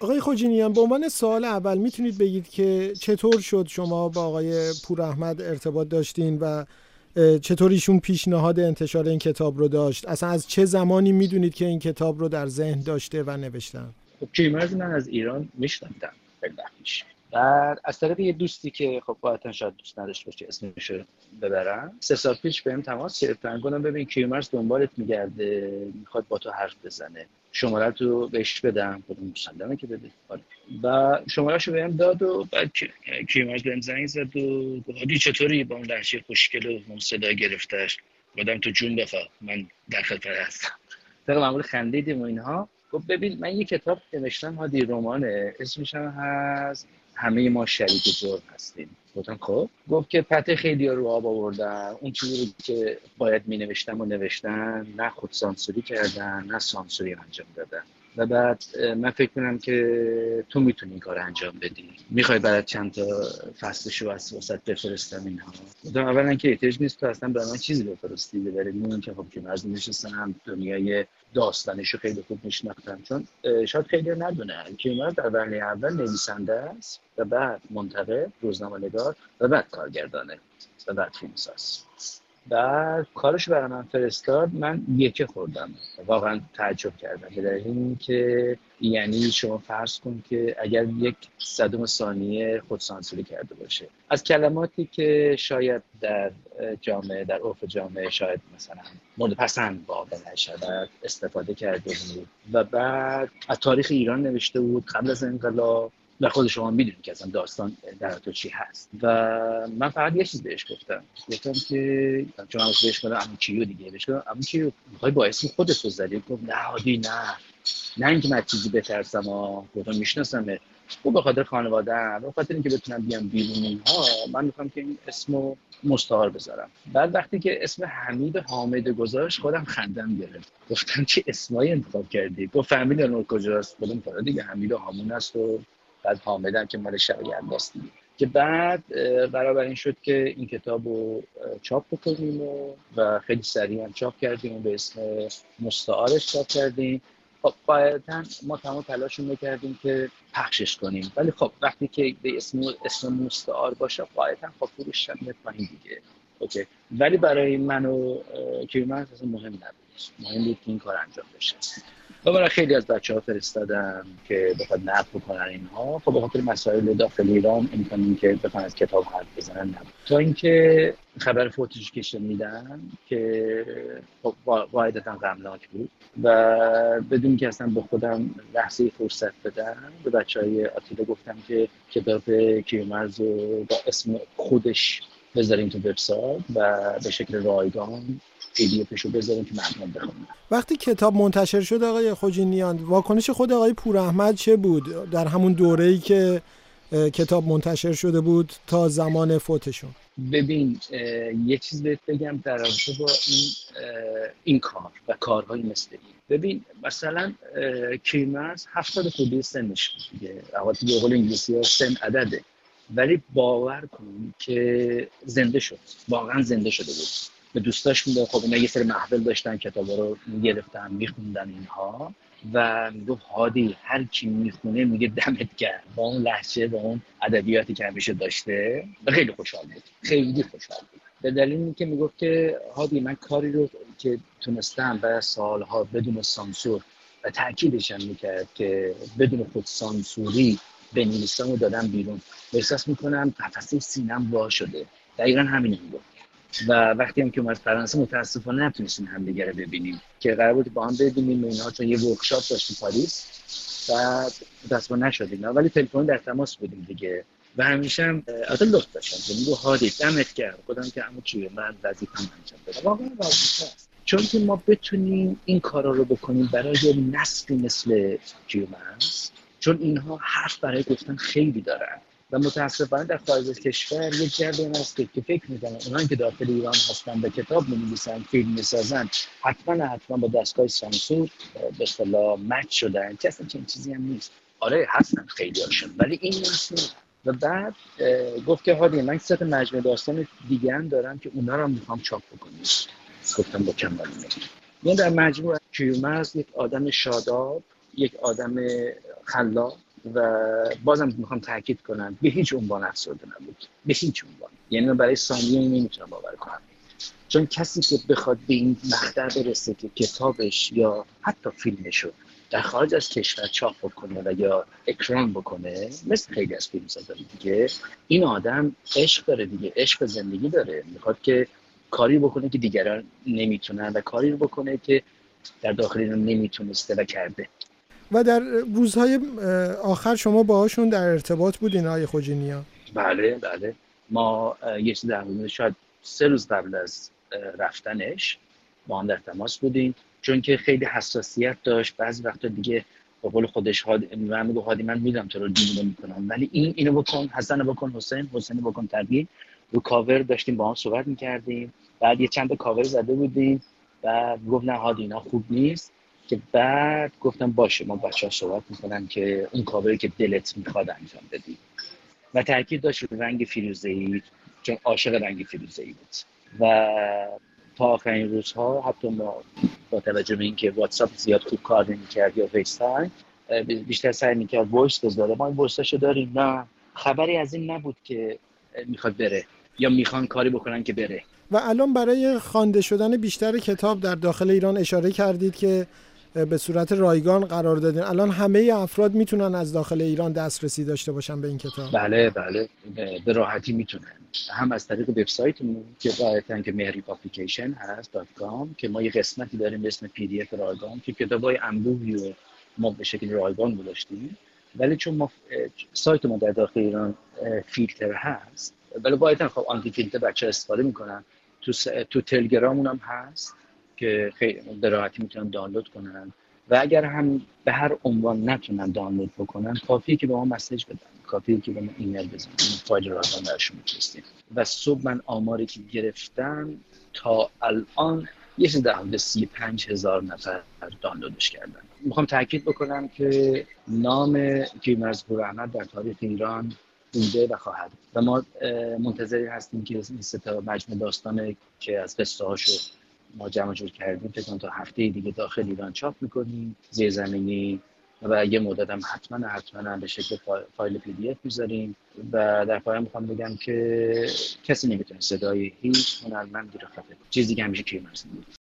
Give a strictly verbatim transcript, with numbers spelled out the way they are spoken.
آقای خوجینیان، به عنوان سوال اول میتونید بگید که چطور شد شما با آقای پوراحمد ارتباط داشتین و چطور ایشون پیشنهاد انتشار این کتاب رو داشت؟ اصلا از چه زمانی میدونید که این کتاب رو در ذهن داشته و نوشتن؟ خب کیومرث من از ایران میشناختم خیلی وقت پیش. بعد از طرف یه دوستی که خب قاعدتاً شاید دوست نداشته باشه اسمش رو ببرم، سه سال پیش بهم تماس گرفتن، گفتم ببین کیومرث دنبالت میگرده، میخواد با تو حرف بزنه، شماره تو بهش بدم. گفتم مسلمه که بده. و شمارهشو بهم داد و بعد کیومرث بهم زنگ زد و گفت هادی چطوری، با اون لهجه خوشگل و اون صدا گرفتش. گفتم تو جون بخوا، من در خدمت هستم. طبعا معمول خندیدیم و اینها. گفت ببین من یه کتاب نوشتم هادی، رمانه، اسمش هم هست همه ما شریک جرم هستیم. گفتم خب. گفت که پته خیلی رو آب آوردن، اون چیزی رو که باید می نوشتم و نوشتن، نه خود سانسوری کردن نه سانسوری انجام دادن. و بعد من فکر کنم که تو میتونی این کار انجام بدی، میخوای برات چند تا فصلشو از واسط بفرستم اینها. گفتم اولا که احتیاج نیست تو اصلا برای من چیزی بفرستی، ببرید اون که خب که از نشستم دنیای داستانشو خیلی خوب میشناختم، چون شاید خیلی ندونه کیومرث در وهله اول نویسنده است و بعد منتقد، روزنامه‌نگار و بعد کارگردانه و بعد فیلمساز. بعد کارش برای من فرستاد، من یکی خوردم، واقعا تعجب کردم به دلیل اینکه یعنی شما فرض کن که اگر یک صدم ثانیه خود سانسوری کرده باشه از کلماتی که شاید در جامعه در عرف جامعه شاید مثلا مورد پسند واقع نشود استفاده کرده بود و بعد از تاریخ ایران نوشته بود قبل از انقلاب و خود شما میدونید که اصلا داستان در تو چی هست. و من فقط یه چیز بهش گفتم، گفتم که چون هم بهش گفتم عمو کیو دیگه، بهش گفتم عمو کیو میخوای با اسم خودت رو زدی؟ گفت نه هادی نه نه اینکه من چیزی بترسم ها. گفتم میشناسمه. خب به خاطر خانواده‌ام، به خاطر اینکه بتونم بیام بیرون اینها، من میخوام که این اسمو مستعار بذارم. بعد وقتی که اسم حمید حامد گذاشت خودم خندم گرفت. گفتم چه اسمایی انتخاب کردی؟ گفت فهمیدی اون کجاست؟ گفتم فقط دیگه حمید هامون است و بعد حامدم که مال شریعت است. که بعد برابر این شد که این کتاب رو چاپ بکنیم و, و خیلی سریع هم چاپ کردیم و به اسم مستعارش چاپ کردیم. خب قاعدتاً ما تمام تلاشون میکردیم که پخشش کنیم، ولی خب وقتی که به اسم اسم مستعار باشه قاعدتاً خب فروشش هم میاد پایین دیگه. اوکی. ولی برای من و کیومرث اصلا مهم نبود، مهم بود که این کار انجام بشه. و برای خیلی از بچه‌ها فرستادم که بخواد نقد بکنن اینها. خب به خاطر مسائل داخل ایران امکان این که بخوان از کتاب حرف بزنن نبود، تا اینکه خبر فوتش که شنیدن که خب قاعدتاً غمناک بود و بدون که اصلا به خودم لحظه فرصت بدم به بچهای آتیلا گفتم که کتاب کیومرث رو با اسم خودش بذاریم تو وبسایت و به شکل رایگان پی دی افشو بذاریم که مردم بخونن. وقتی کتاب منتشر شد آقای خوجینیان، واکنش خود آقای پوراحمد چه بود در همون دوره‌ای که کتاب منتشر شده بود تا زمان فوتشون؟ ببین یه چیز بهت بگم در رابطه با این این کار و کارهای مثل این. ببین مثلا کیومرث هفتاد خورده سنش بود دیگه، البته به قول انگلیسی‌ها سن عدده، ولی باور کن که زنده شد، واقعا زنده شده بود. به دوستاش میگه خب اینا یه سری محفل داشتن، کتابا رو میگرفتن میخوندن اینها و میگفت هادی هر کی میخونه میگه دمت گرم، با اون لهجه با اون ادبیاتی که همیشه داشته و خیلی خوشحال بود، خیلی خوشحال بود. به دلیل اینکه میگفت که هادی من کاری رو که تونستم بعد سالها بدون سانسور و تاکیدش هم میکرد که بدون خود سانسوری بنویسم و دادم بیرون، احساس میکنم قفسه سینم وا شده. دقیقاً همین میگفت. و وقتی هم که اومد فرانسه متاسفانه نتونستیم همدیگه رو ببینیم که قرار بود با هم ببینیم اینها، چون یه ورکشاپ داشت تو پاریس و متاسفانه نشد اینا، ولی تلفن در تماس بودیم دیگه و همیشه هم البته لطف داشتم میگم هادی دمت گرم، خودم که عمو چیه من وظیفه‌ام انجام بدم، واقعا وظیفه است، چون که ما بتونیم این کارا رو بکنیم برای نسلی مثل کیومرث، چون اینها حرف برای گفتن خیلی دارن و متاسفانه در خارج از کشور یک جریان هست که فکر می‌کنن اونایی که داخل ایران هستن به کتاب می‌نویسن، فیلم می‌سازن، حتما حتما با دستگاه سانسور به اصطلاح مچ شدن، که اصلا چنین چیزی هم نیست. آره هستن خیلی هاشون ولی این نیست. و بعد گفت که هادی من سه تا مجموعه داستان دیگه هم دارم که اونا رو می‌خوام چاپ بکنم. گفتم با کمال میل. یعنی در مجموعه کیومرث یک آدم شاداب، یک آدم خلاق و بازم میخوام تاکید کنم به هیچ عنوان افسرده نبود، به هیچ عنوان. یعنی من برای ثانیه نمیتونم باور کنم، چون کسی که بخواد به این مقطع برسه که کتابش یا حتی فیلمشو در خارج از کشور چاپ بکنه و یا اکران بکنه، مثل خیلی از فیلمسازان دیگه، این آدم عشق داره دیگه، عشق زندگی داره، میخواد که کاری بکنه که دیگران نمیتونن و کاری رو بکنه که در داخل اینا نمیتونسته و کرده. و در روزهای آخر شما باهاشون در ارتباط بودین آقای خوجینیا؟ بله بله، ما یه چیز در مورد شاید سه روز قبل از رفتنش با هم در تماس بودیم، چون که خیلی حساسیت داشت. بعضی وقتا دیگه به قول خودش هادی من میگه هادی من میدونم تو رو دیوونه میکنم، ولی این اینو بکن، حسن بکن، حسین حسین بکن. تربیت رو کاور داشتیم با هم صحبت میکردیم، بعد یه چند تا کاور زده بودیم، بعد گفت نه هادی اینا خوب نیست، که بعد گفتم باشه ما بچه‌ها صحبت میکنن که اون کاوری که دلت میخواد انجام بدی. و تاکید داشت رو رنگ فیروزه‌ای، چون عاشق رنگ فیروزه‌ای بود. و تا آخرین روزها حتی ما با توجه به اینکه واتساپ زیاد خوب کار نمی‌کرد یا فیس تایم، بیشتر سعی می‌کرد وایس بذاره. ما این وایساشو داریم، نه خبری از این نبود که میخواد بره یا میخوان کاری بکنن که بره. و الان برای خوانده شدن بیشتر کتاب در داخل ایران اشاره کردید که به صورت رایگان قرار دادین. الان همه افراد میتونن از داخل ایران دسترسی داشته باشن به این کتاب؟ بله بله، به راحتی میتونن، هم از طریق وبسایتمون که قاعدتاً که مهری پابلیکیشن هست دات کام، که ما یه قسمتی داریم به اسم پی دی اف رایگان که کتابای انبوهی رو ما به شکل رایگان گذاشتیم، ولی چون ما سایت ما در داخل ایران فیلتر هست، ولی قاعدتاً خب آنتی فیلتر بچه‌ها استفاده میکنن. تو س... تو تلگرامون هم هست که خیلی به راحتی میتونن دانلود کنن، و اگر هم به هر عنوان نتونن دانلود بکنن، کافیه که به ما مسیج بدن، کافیه که به ما ایمیل بزنن، فایل رایگان براشون میفرستیم. و صبح من آماری که گرفتم تا الان یه چیز در حدود سی و پنج هزار نفر دانلودش کردن. میخوام تاکید بکنم که نام کیومرث پوراحمد در تاریخ ایران بوده و خواهد، و ما منتظری هستیم که این سه تا مجموعه داستانه که از قصه هاشو ما جمع جور کردیم فکر کنم تا هفته دیگه داخل ایران چاپ میکنیم زیرزمینی، و یه مدت هم حتما حتما به شکل فایل پی دی اف میذاریم. و در پایان میخوام بگم که کسی نمیتونه صدای هیچ هنرمندی رو خفه کنه، چیزی که همیشه کیومرث میگه.